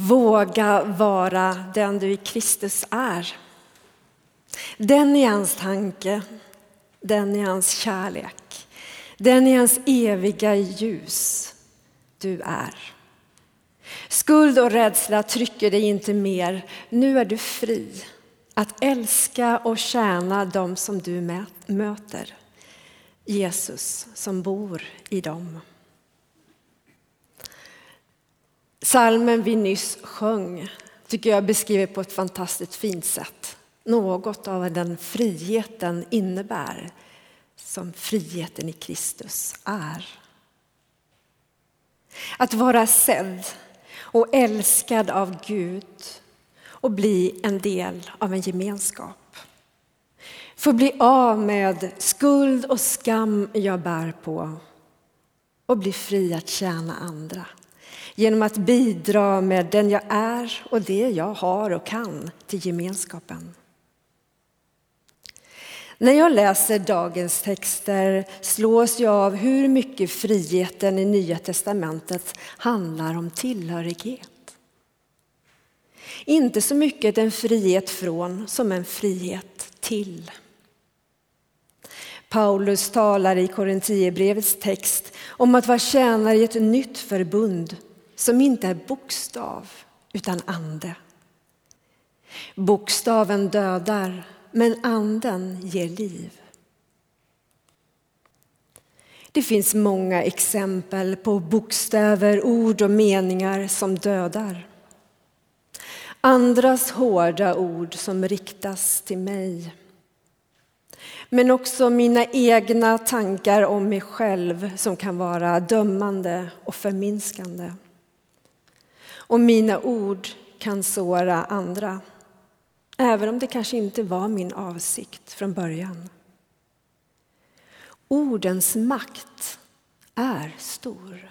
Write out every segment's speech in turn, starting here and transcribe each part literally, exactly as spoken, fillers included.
Våga vara den du i Kristus är. Den i hans tanke, den i hans kärlek, den i hans eviga ljus du är. Skuld och rädsla trycker dig inte mer. Nu är du fri att älska och tjäna dem som du möter. Jesus som bor i dem. Psalmen vi nyss sjöng tycker jag beskriver på ett fantastiskt fint sätt något av vad den friheten innebär som friheten i Kristus är. Att vara sedd och älskad av Gud och bli en del av en gemenskap. Få bli av med skuld och skam jag bär på och bli fri att tjäna andra. Genom att bidra med den jag är och det jag har och kan till gemenskapen. När jag läser dagens texter slås jag av hur mycket friheten i Nya testamentet handlar om tillhörighet. Inte så mycket en frihet från som en frihet till. Paulus talar i Korintierbrevets text om att vara tjänare i ett nytt förbund som inte är bokstav utan ande. Bokstaven dödar, men anden ger liv. Det finns många exempel på bokstäver, ord och meningar som dödar. Andras hårda ord som riktas till mig. Men också mina egna tankar om mig själv som kan vara dömande och förminskande. Och mina ord kan såra andra, även om det kanske inte var min avsikt från början. Ordens makt är stor.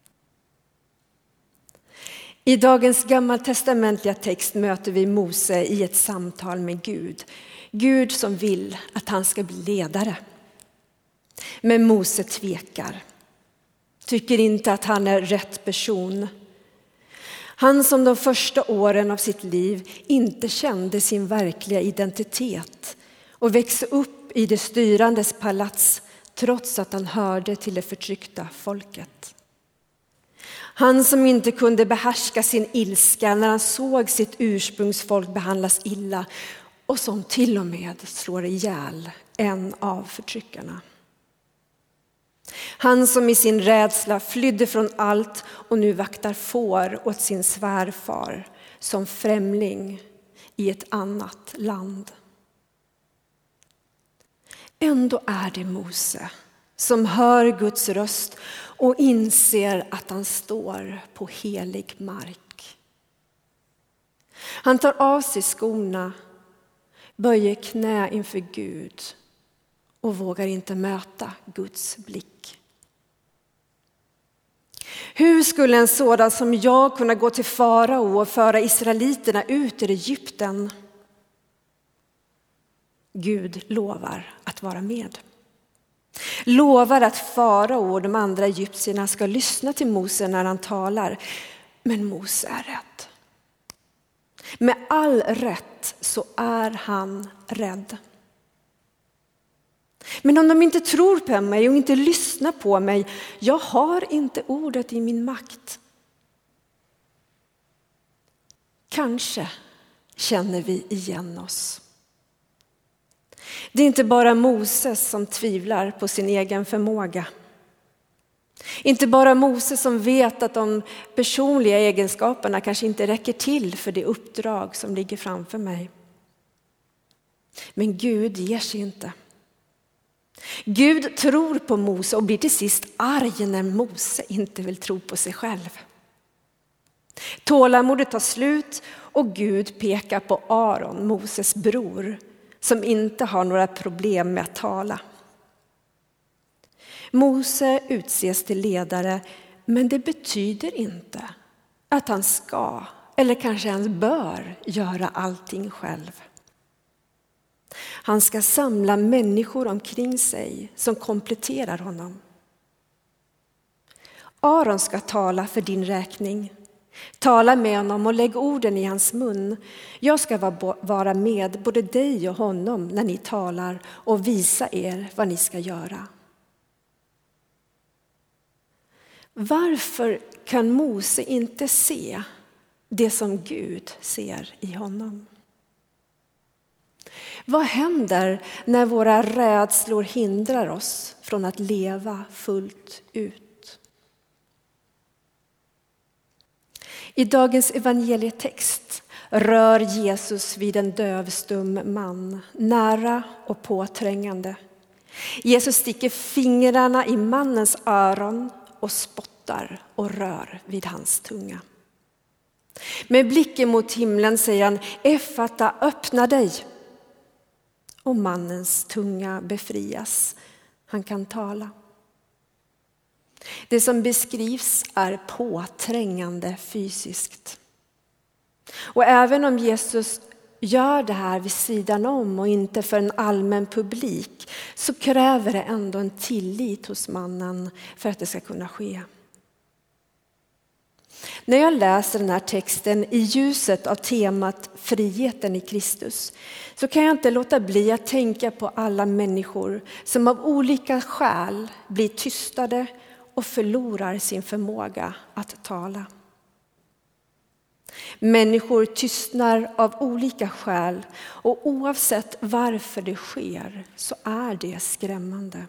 I dagens gammaltestamentliga text möter vi Mose i ett samtal med Gud. Gud som vill att han ska bli ledare. Men Mose tvekar. Tycker inte att han är rätt person. Han som de första åren av sitt liv inte kände sin verkliga identitet och växte upp i det styrandes palats trots att han hörde till det förtryckta folket. Han som inte kunde behärska sin ilska när han såg sitt ursprungsfolk behandlas illa och som till och med slår ihjäl en av förtryckarna. Han som i sin rädsla flydde från allt och nu vaktar får åt sin svärfar som främling i ett annat land. Ändå är det Mose som hör Guds röst och inser att han står på helig mark. Han tar av sig skorna, böjer knä inför Gud och vågar inte möta Guds blick. Hur skulle en sådan som jag kunna gå till farao och föra israeliterna ut ur Egypten? Gud lovar att vara med. Lovar att farao och de andra egyptierna ska lyssna till Mose när han talar. Men Mose är rädd. Med all rätt så är han rädd. Men om de inte tror på mig och inte lyssnar på mig, jag har inte ordet i min makt. Kanske känner vi igen oss. Det är inte bara Moses som tvivlar på sin egen förmåga. Inte bara Moses som vet att de personliga egenskaperna kanske inte räcker till för det uppdrag som ligger framför mig. Men Gud ger sig inte. Gud tror på Mose och blir till sist arg när Mose inte vill tro på sig själv. Tålamodet tar slut och Gud pekar på Aron, Moses bror, som inte har några problem med att tala. Mose utses till ledare, men det betyder inte att han ska eller kanske ens bör göra allting själv. Han ska samla människor omkring sig som kompletterar honom. Aron ska tala för din räkning, Tala med honom och lägg orden i hans mun. Jag ska vara med både dig och honom när ni talar och visa er vad ni ska göra. Varför kan Mose inte se det som Gud ser i honom? Vad händer när våra rädslor hindrar oss från att leva fullt ut? I dagens evangelietext rör Jesus vid en dövstum man, nära och påträngande. Jesus sticker fingrarna i mannens öron och spottar och rör vid hans tunga. Med blicken mot himlen säger han: Effata, öppna dig. Och mannens tunga befrias. Han kan tala. Det som beskrivs är påträngande fysiskt. Och även om Jesus gör det här vid sidan om och inte för en allmän publik, så kräver det ändå en tillit hos mannen för att det ska kunna ske. När jag läser den här texten i ljuset av temat friheten i Kristus, så kan jag inte låta bli att tänka på alla människor som av olika skäl blir tystade och förlorar sin förmåga att tala. Människor tystnar av olika skäl, och oavsett varför det sker så är det skrämmande.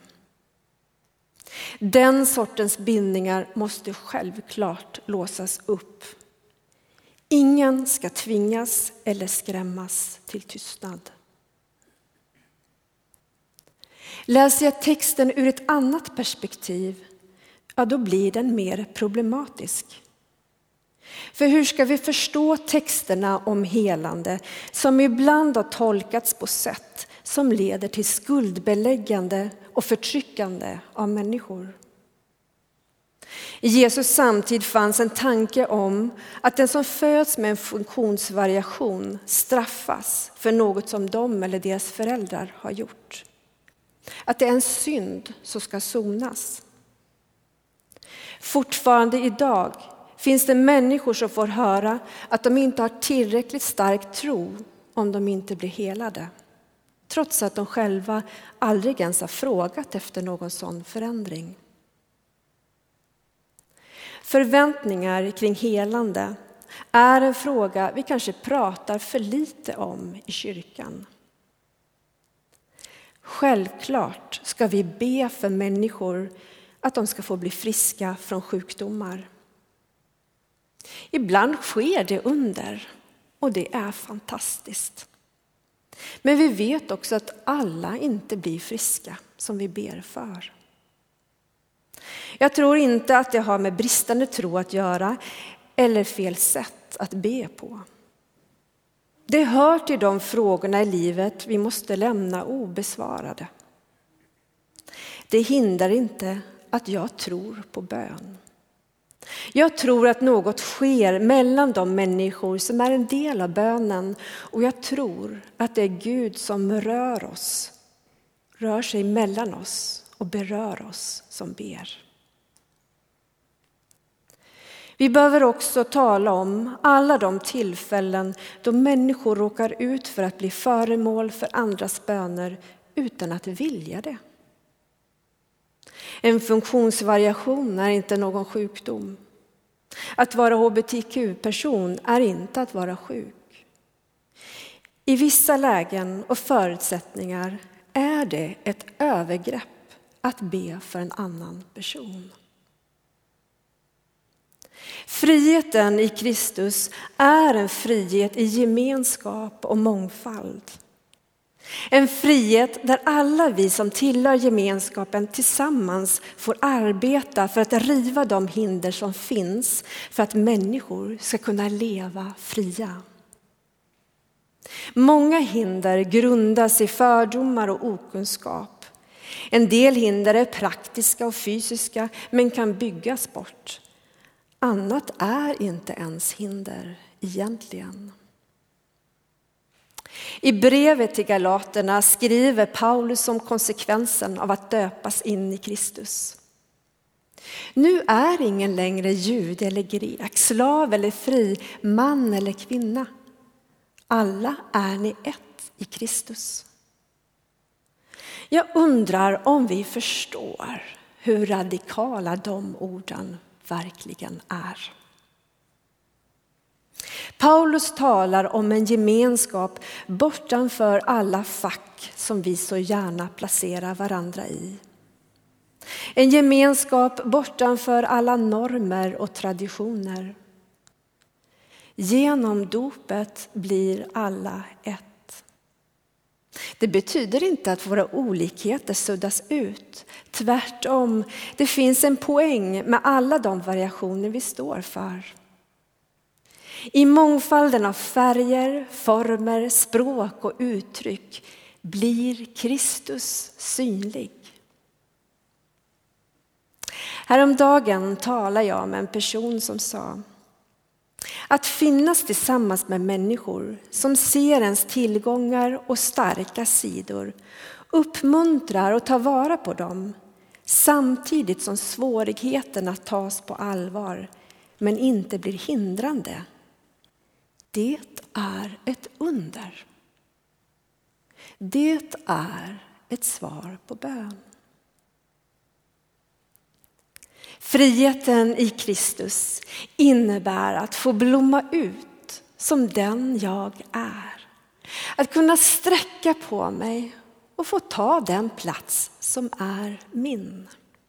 Den sortens bindningar måste självklart låsas upp. Ingen ska tvingas eller skrämmas till tystnad. Läser jag texten ur ett annat perspektiv, ja, då blir den mer problematisk. För hur ska vi förstå texterna om helande som ibland har tolkats på sätt som leder till skuldbeläggande och förtryckande av människor? I Jesus samtid fanns en tanke om att den som föds med en funktionsvariation straffas för något som de eller deras föräldrar har gjort. Att det är en synd som ska sonas. Fortfarande idag finns det människor som får höra att de inte har tillräckligt stark tro om de inte blir helade. Trots att de själva aldrig ens har frågat efter någon sån förändring. Förväntningar kring helande är en fråga vi kanske pratar för lite om i kyrkan. Självklart ska vi be för människor att de ska få bli friska från sjukdomar. Ibland sker det under, och det är fantastiskt. Men vi vet också att alla inte blir friska som vi ber för. Jag tror inte att det har med bristande tro att göra eller fel sätt att be på. Det hör till de frågorna i livet vi måste lämna obesvarade. Det hindrar inte att jag tror på bön. Jag tror att något sker mellan de människor som är en del av bönen, och jag tror att det är Gud som rör oss, rör sig mellan oss och berör oss som ber. Vi behöver också tala om alla de tillfällen då människor råkar ut för att bli föremål för andras böner utan att vilja det. En funktionsvariation är inte någon sjukdom. Att vara H B T Q-person är inte att vara sjuk. I vissa lägen och förutsättningar är det ett övergrepp att be för en annan person. Friheten i Kristus är en frihet i gemenskap och mångfald. En frihet där alla vi som tillhör gemenskapen tillsammans får arbeta för att riva de hinder som finns för att människor ska kunna leva fria. Många hinder grundas i fördomar och okunskap. En del hinder är praktiska och fysiska men kan byggas bort. Annat är inte ens hinder egentligen. I brevet till Galaterna skriver Paulus om konsekvensen av att döpas in i Kristus. Nu är ingen längre jude eller grek, slav eller fri, man eller kvinna. Alla är ni ett i Kristus. Jag undrar om vi förstår hur radikala de orden verkligen är. Paulus talar om en gemenskap bortanför alla fack som vi så gärna placerar varandra i. En gemenskap bortanför alla normer och traditioner. Genom dopet blir alla ett. Det betyder inte att våra olikheter suddas ut. Tvärtom, det finns en poäng med alla de variationer vi står för. I mångfalden av färger, former, språk och uttryck blir Kristus synlig. Häromdagen talade jag med en person som sa: att finnas tillsammans med människor som ser ens tillgångar och starka sidor, uppmuntrar och tar vara på dem, samtidigt som svårigheterna tas på allvar men inte blir hindrande. Det är ett under. Det är ett svar på bön. Friheten i Kristus innebär att få blomma ut som den jag är. Att kunna sträcka på mig och få ta den plats som är min.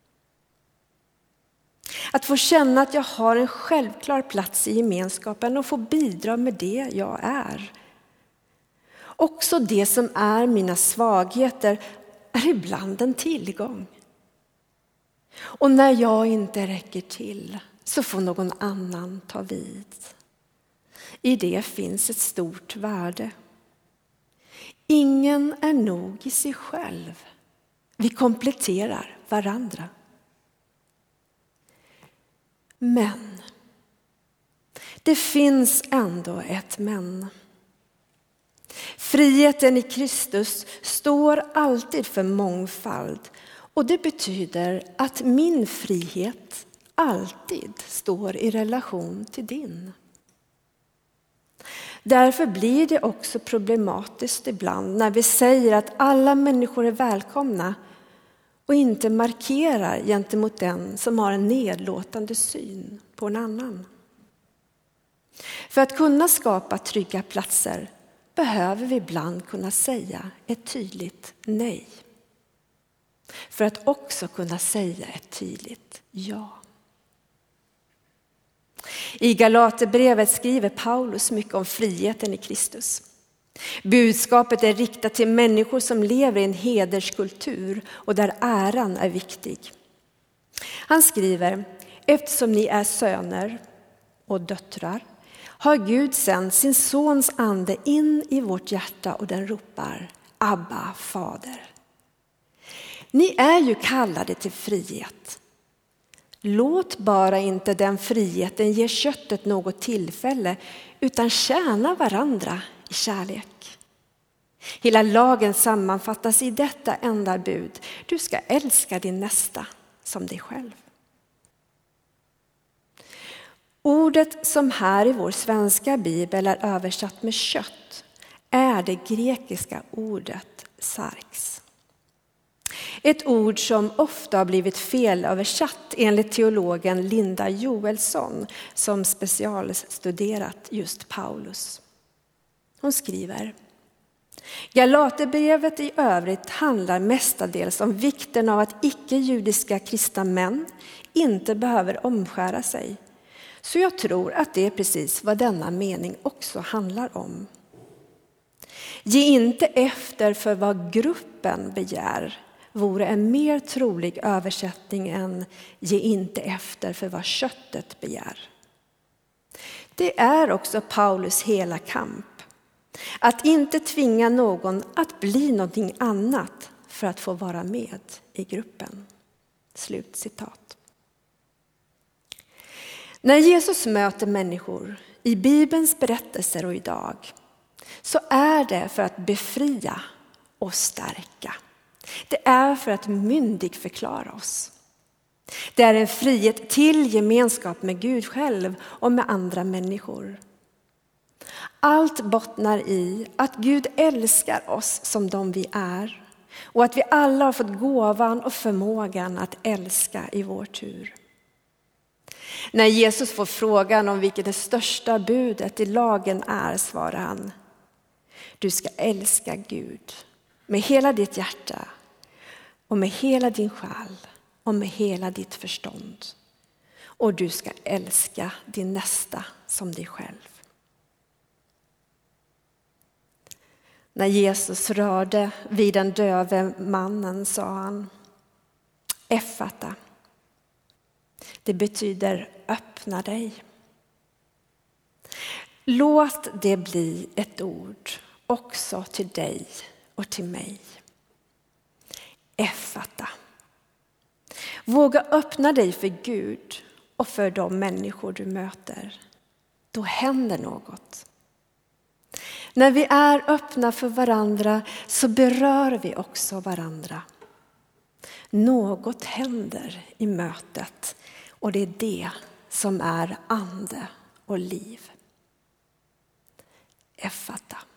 Att få känna att jag har en självklar plats i gemenskapen och få bidra med det jag är. Också det som är mina svagheter är ibland en tillgång. Och när jag inte räcker till så får någon annan ta vid. I det finns ett stort värde. Ingen är nog i sig själv. Vi kompletterar varandra. Men det finns ändå ett men. Friheten i Kristus står alltid för mångfald. Och det betyder att min frihet alltid står i relation till din. Därför blir det också problematiskt ibland när vi säger att alla människor är välkomna och inte markerar gentemot den som har en nedlåtande syn på en annan. För att kunna skapa trygga platser behöver vi ibland kunna säga ett tydligt nej. För att också kunna säga ett tydligt ja. I Galaterbrevet skriver Paulus mycket om friheten i Kristus. Budskapet är riktat till människor som lever i en hederskultur och där äran är viktig. Han skriver: eftersom ni är söner och döttrar har Gud sänt sin sons ande in i vårt hjärta och den ropar: Abba, fader. Ni är ju kallade till frihet. Låt bara inte den friheten ge köttet något tillfälle, utan tjäna varandra i kärlek. Hela lagen sammanfattas i detta enda bud: du ska älska din nästa som dig själv. Ordet som här i vår svenska bibel är översatt med kött är det grekiska ordet sarx. Ett ord som ofta har blivit felöversatt enligt teologen Linda Joelsson som specialstuderat just Paulus. Hon skriver: Galaterbrevet i övrigt handlar mestadels om vikten av att icke-judiska kristna män inte behöver omskära sig. Så jag tror att det är precis vad denna mening också handlar om. Ge inte efter för vad gruppen begär vore en mer trolig översättning än ge inte efter för vad köttet begär. Det är också Paulus hela kamp. Att inte tvinga någon att bli någonting annat för att få vara med i gruppen. Slutcitat. När Jesus möter människor i Bibelns berättelser och idag så är det för att befria och stärka. Det är för att myndigförklara oss. Det är en frihet till gemenskap med Gud själv och med andra människor. Allt bottnar i att Gud älskar oss som de vi är och att vi alla har fått gåvan och förmågan att älska i vår tur. När Jesus får frågan om vilket det största budet i lagen är, svarar han: du ska älska Gud med hela ditt hjärta och med hela din själ och med hela ditt förstånd. Och du ska älska din nästa som dig själv. När Jesus rörde vid den döve mannen sa han: Effata. Det betyder öppna dig. Låt det bli ett ord också till dig och till mig. Effata. Våga öppna dig för Gud och för de människor du möter. Då händer något. När vi är öppna för varandra så berör vi också varandra. Något händer i mötet och det är det som är ande och liv. Effata.